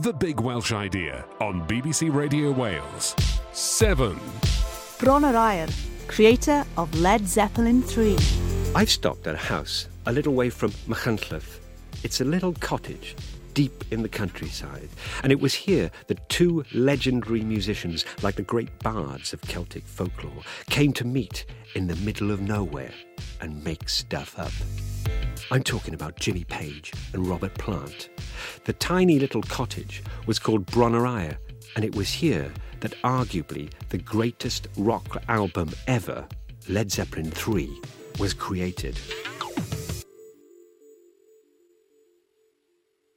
The Big Welsh Idea on BBC Radio Wales. 7. Bron Yr Aur, creator of Led Zeppelin 3. I've stopped at a house a little way from Machynlleth. It's a little cottage deep in the countryside, and it was here that two legendary musicians, like the great bards of Celtic folklore, came to meet in the middle of nowhere and make stuff up. I'm talking about Jimmy Page and Robert Plant. The tiny little cottage was called Bron Yr Aur, and it was here that arguably the greatest rock album ever, Led Zeppelin 3, was created.